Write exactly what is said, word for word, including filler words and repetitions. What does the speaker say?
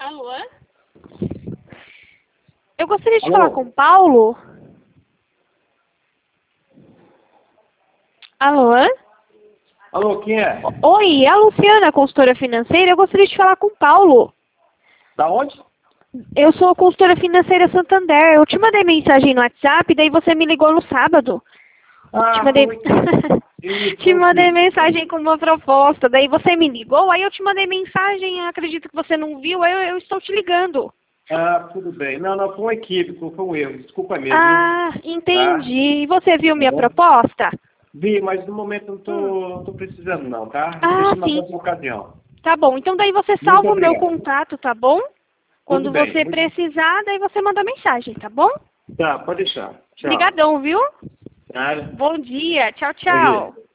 Alô? Eu gostaria de Alô? falar com o Paulo. Alô? Alô, quem é? Oi, é a Luciana, consultora financeira. Eu gostaria de falar com o Paulo. Da onde? Eu sou a consultora financeira Santander. Eu te mandei mensagem no WhatsApp, daí você me ligou no sábado. Ah, te mandei, Isso, te mandei isso. mensagem com uma proposta, daí você me ligou, aí eu te mandei mensagem, acredito que você não viu, aí eu, eu estou te ligando. Ah, tudo bem. Não, não, foi um equívoco, foi um erro. Desculpa mesmo. Ah, entendi. E você viu minha Tá proposta? Vi, mas no momento não tô, Hum. não tô precisando não, tá? Ah, Deixa na sim. próxima ocasião. Tá bom, então daí você Muito salva o meu obrigado. contato, tá bom? Tudo Quando bem. você Muito... precisar, daí você manda mensagem, tá bom? Tá, pode deixar. Tchau. Obrigadão, viu? Nada. Bom dia. Tchau, Bom dia. tchau.